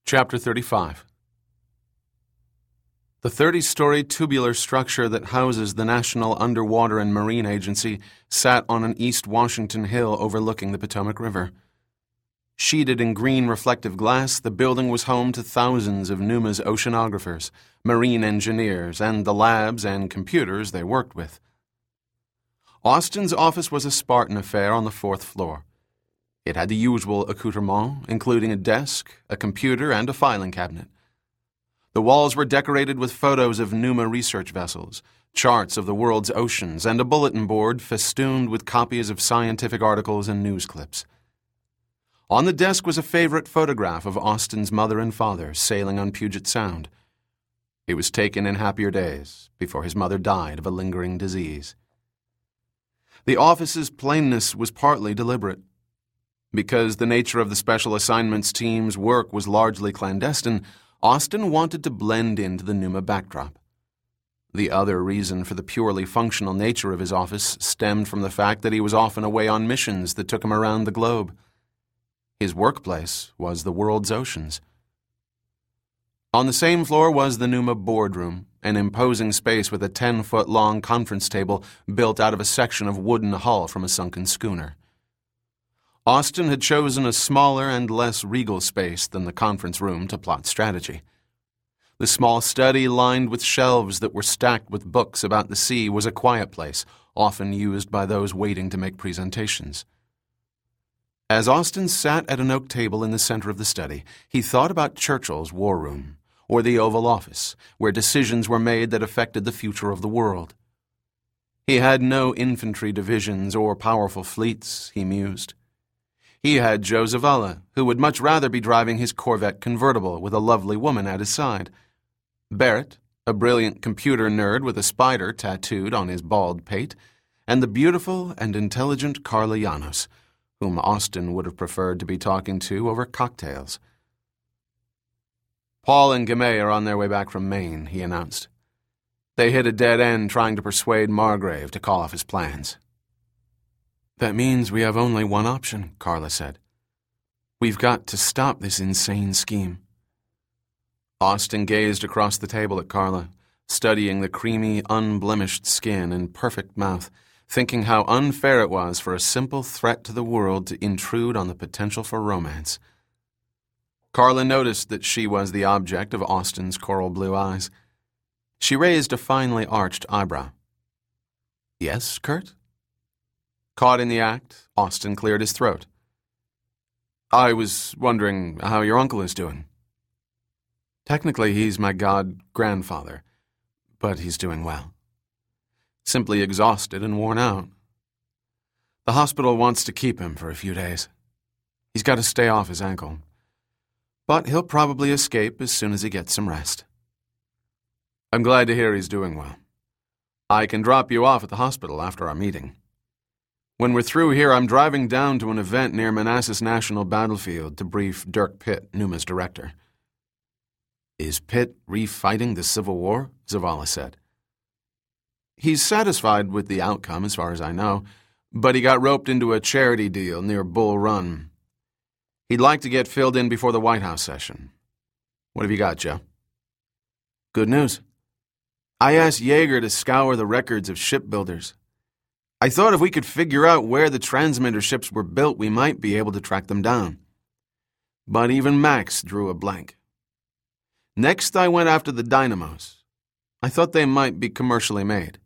Chapter 35. The 30-story tubular structure that houses the National Underwater and Marine Agency sat on an East Washington hill overlooking the Potomac River. Sheeted in green reflective glass, the building was home to thousands of NUMA's oceanographers, marine engineers, and the labs and computers they worked with. Austin's office was a Spartan affair on the 4th floor. It had the usual accoutrement, including a desk, a computer, and a filing cabinet. The walls were decorated with photos of NUMA research vessels, charts of the world's oceans, and a bulletin board festooned with copies of scientific articles and news clips. On the desk was a favorite photograph of Austin's mother and father sailing on Puget Sound. It was taken in happier days, before his mother died of a lingering disease. The office's plainness was partly deliberate. Because the nature of the Special Assignments team's work was largely clandestine, Austin wanted to blend into the NUMA backdrop. The other reason for the purely functional nature of his office stemmed from the fact that he was often away on missions that took him around the globe. His workplace was the world's oceans. On the same floor was the NUMA boardroom, an imposing space with a 10-foot-long conference table built out of a section of wooden hull from a sunken schooner. Austin had chosen a smaller and less regal space than the conference room to plot strategy. The small study lined with shelves that were stacked with books about the sea was a quiet place, often used by those waiting to make presentations. As Austin sat at an oak table in the center of the study, he thought about Churchill's war room, or the Oval Office, where decisions were made that affected the future of the world. He had no infantry divisions or powerful fleets, he mused. He had Joe Zavala, who would much rather be driving his Corvette convertible with a lovely woman at his side. Barrett, a brilliant computer nerd with a spider tattooed on his bald pate, and the beautiful and intelligent Carla Llanos, whom Austin would have preferred to be talking to over cocktails. Paul and Gamay are on their way back from Maine, he announced. They hit a dead end trying to persuade Margrave to call off his plans. That means we have only one option, Carla said. We've got to stop this insane scheme. Austin gazed across the table at Carla, studying the creamy, unblemished skin and perfect mouth, thinking how unfair it was for a simple threat to the world to intrude on the potential for romance. Carla noticed that she was the object of Austin's coral blue eyes. She raised a finely arched eyebrow. Yes, Kurt? Caught in the act, Austin cleared his throat. I was wondering how your uncle is doing. Technically, he's my god-grandfather, but he's doing well. Simply exhausted and worn out. The hospital wants to keep him for a few days. He's got to stay off his ankle. But he'll probably escape as soon as he gets some rest. I'm glad to hear he's doing well. I can drop you off at the hospital after our meeting. When we're through here, I'm driving down to an event near Manassas National Battlefield to brief Dirk Pitt, NUMA's director. Is Pitt refighting the Civil War? Zavala said. He's satisfied with the outcome as far as I know, but he got roped into a charity deal near Bull Run. He'd like to get filled in before the White House session. What have you got, Joe? Good news. I asked Yeager to scour the records of shipbuilders. I thought if we could figure out where the transmitter ships were built, we might be able to track them down. But even Max drew a blank. Next, I went after the dynamos. I thought they might be commercially made.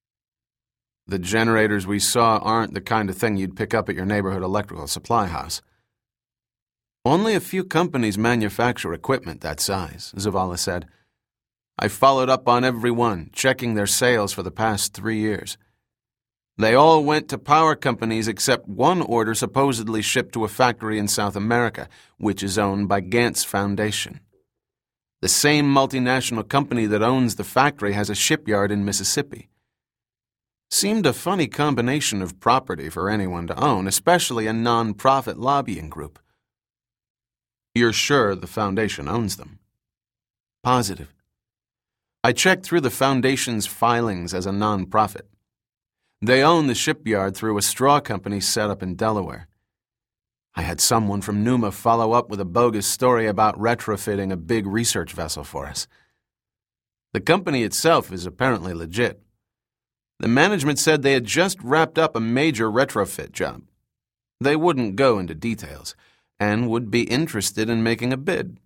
The generators we saw aren't the kind of thing you'd pick up at your neighborhood electrical supply house. Only a few companies manufacture equipment that size, Zavala said. I followed up on every one, checking their sales for the past 3 years. They all went to power companies except one order supposedly shipped to a factory in South America, which is owned by Gantz Foundation. The same multinational company that owns the factory has a shipyard in Mississippi. Seemed a funny combination of property for anyone to own, especially a non-profit lobbying group. You're sure the foundation owns them? Positive. I checked through the foundation's filings as a non-profit. They own the shipyard through a straw company set up in Delaware. I had someone from Numa follow up with a bogus story about retrofitting a big research vessel for us. The company itself is apparently legit. The management said they had just wrapped up a major retrofit job. They wouldn't go into details, and would be interested in making a bid.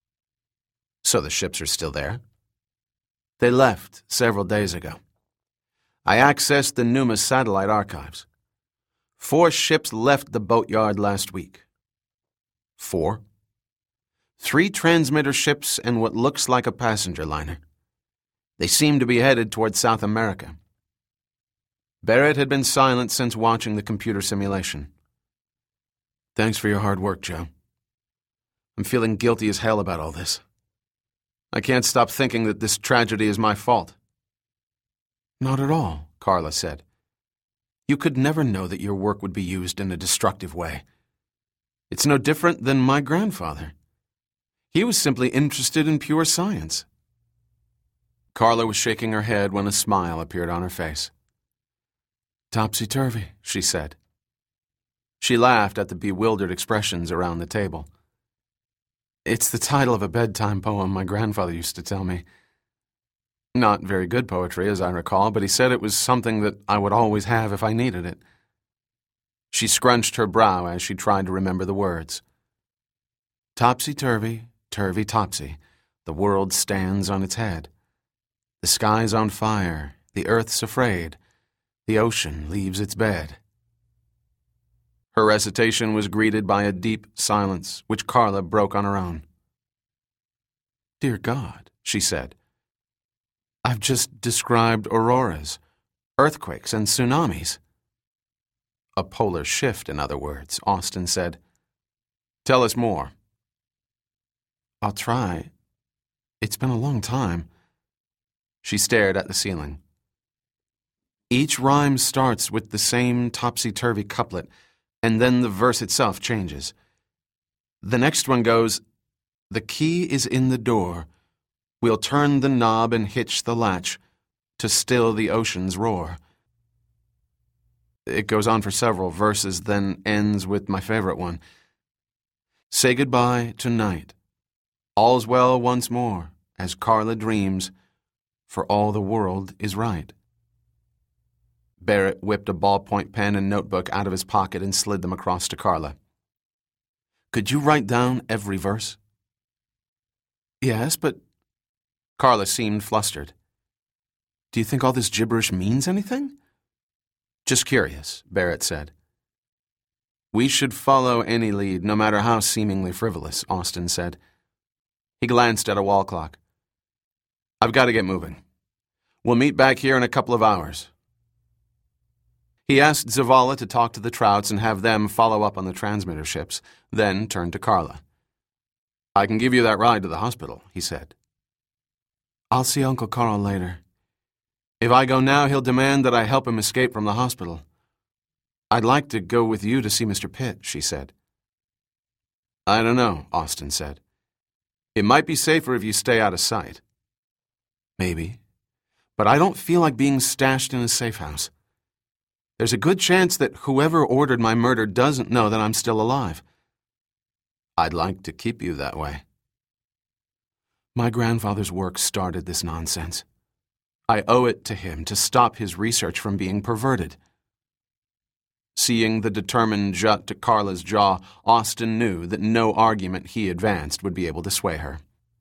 So the ships are still there? They left several days ago. I accessed the Numa satellite archives. 4 ships left the boatyard last week. 4? 3 transmitter ships and what looks like a passenger liner. They seem to be headed toward South America. Barrett had been silent since watching the computer simulation. Thanks for your hard work, Joe. I'm feeling guilty as hell about all this. I can't stop thinking that this tragedy is my fault. Not at all, Carla said. You could never know that your work would be used in a destructive way. It's no different than my grandfather. He was simply interested in pure science. Carla was shaking her head when a smile appeared on her face. Topsy-turvy, she said. She laughed at the bewildered expressions around the table. It's the title of a bedtime poem my grandfather used to tell me. Not very good poetry, as I recall, but he said it was something that I would always have if I needed it. She scrunched her brow as she tried to remember the words. Topsy-turvy, turvy-topsy, the world stands on its head. The sky's on fire, the earth's afraid, the ocean leaves its bed. Her recitation was greeted by a deep silence, which Carla broke on her own. Dear God, she said, I've just described auroras, earthquakes, and tsunamis. A polar shift, in other words, Austin said. Tell us more. I'll try. It's been a long time. She stared at the ceiling. Each rhyme starts with the same topsy-turvy couplet, and then the verse itself changes. The next one goes, the key is in the door. We'll turn the knob and hitch the latch to still the ocean's roar. It goes on for several verses, then ends with my favorite one. Say goodbye tonight. All's well once more, as Carla dreams, for all the world is right. Barrett whipped a ballpoint pen and notebook out of his pocket and slid them across to Carla. Could you write down every verse? Yes, but... Carla seemed flustered. Do you think all this gibberish means anything? Just curious, Barrett said. We should follow any lead, no matter how seemingly frivolous, Austin said. He glanced at a wall clock. I've got to get moving. We'll meet back here in a couple of hours. He asked Zavala to talk to the Trouts and have them follow up on the transmitter ships, then turned to Carla. I can give you that ride to the hospital, he said. I'll see Uncle Carl later. If I go now, he'll demand that I help him escape from the hospital. I'd like to go with you to see Mr. Pitt, she said. I don't know, Austin said. It might be safer if you stay out of sight. Maybe, but I don't feel like being stashed in a safe house. There's a good chance that whoever ordered my murder doesn't know that I'm still alive. I'd like to keep you that way. My grandfather's work started this nonsense. I owe it to him to stop his research from being perverted. Seeing the determined jut to Carla's jaw, Austin knew that no argument he advanced would be able to sway her.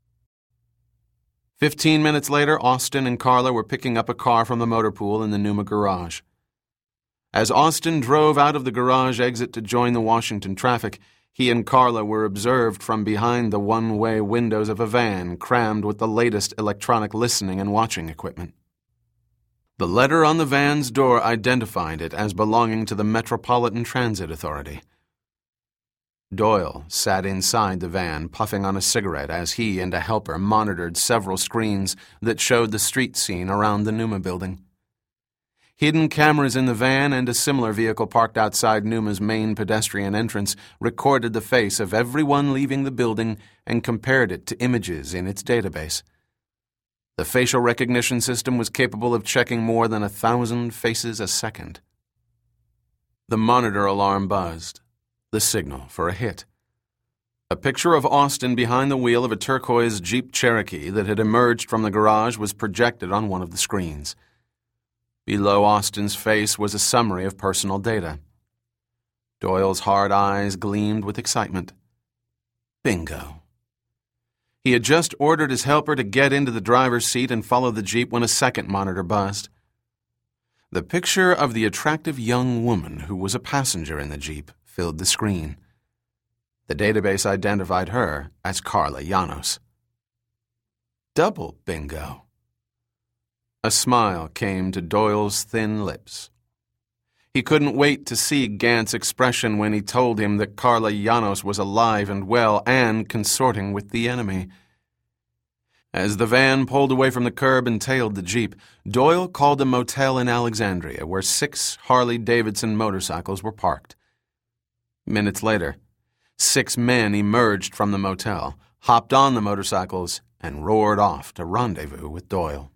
15 minutes later, Austin and Carla were picking up a car from the motor pool in the Numa garage. As Austin drove out of the garage exit to join the Washington traffic, he and Carla were observed from behind the one-way windows of a van crammed with the latest electronic listening and watching equipment. The letter on the van's door identified it as belonging to the Metropolitan Transit Authority. Doyle sat inside the van, puffing on a cigarette as he and a helper monitored several screens that showed the street scene around the Numa building. Hidden cameras in the van and a similar vehicle parked outside Numa's main pedestrian entrance recorded the face of everyone leaving the building and compared it to images in its database. The facial recognition system was capable of checking more than 1,000 faces a second. The monitor alarm buzzed. the signal for a hit. A picture of Austin behind the wheel of a turquoise Jeep Cherokee that had emerged from the garage was projected on one of the screens. Below Austin's face was a summary of personal data. Doyle's hard eyes gleamed with excitement. Bingo. He had just ordered his helper to get into the driver's seat and follow the Jeep when a second monitor buzzed. The picture of the attractive young woman who was a passenger in the Jeep filled the screen. The database identified her as Carla Llanos. Double bingo. A smile came to Doyle's thin lips. He couldn't wait to see Gant's expression when he told him that Carla Llanos was alive and well and consorting with the enemy. As the van pulled away from the curb and tailed the Jeep, Doyle called a motel in Alexandria where 6 Harley-Davidson motorcycles were parked. Minutes later, 6 men emerged from the motel, hopped on the motorcycles, and roared off to rendezvous with Doyle.